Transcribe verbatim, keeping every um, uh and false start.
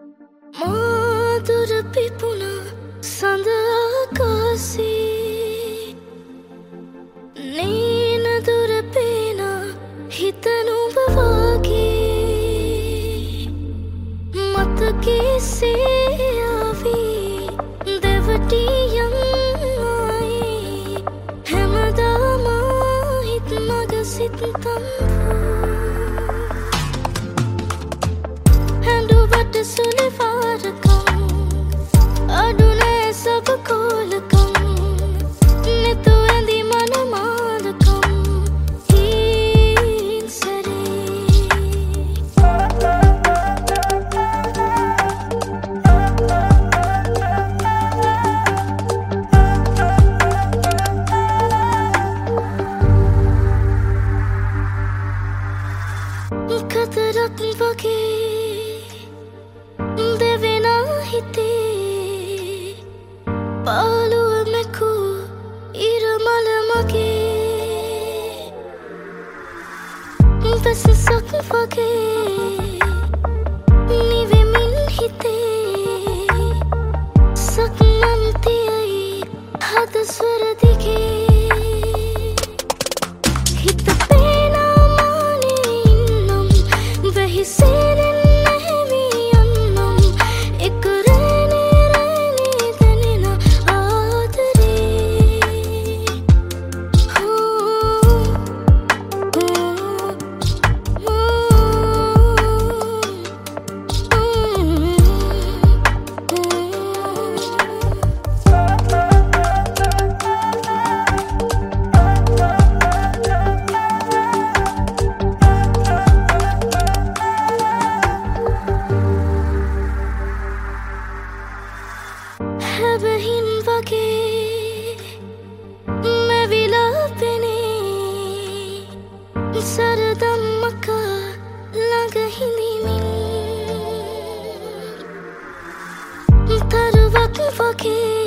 මාදුර පිපුණ සඳ ආකාසේ නේන දුර පේන හිත නුඹ වගේ මතකේ සේයාවී දෙවටියම් ආයේ හැමදාම හිත මග සිත තම්බුවට සුළි වාරකම් අඩු නෑ සබ කෝලකම් නෙතු ඇඳි මනමාලකම් හීන් සරේ කතරක් වගේ පාලුව මැකූ ඉරමල මගේ වෙසසක් වගේ නිවෙමින් හිතේ සක්මන් තියයි හද ස්වර දිගේ හිත පේනා මානේ ඉන්නම් වෙහිසෙනෙන් හැබහින් වගේ මැවිලා පෙනේ සරදම් මකා ළඟ හිඳිමින් තරුවක් වගේ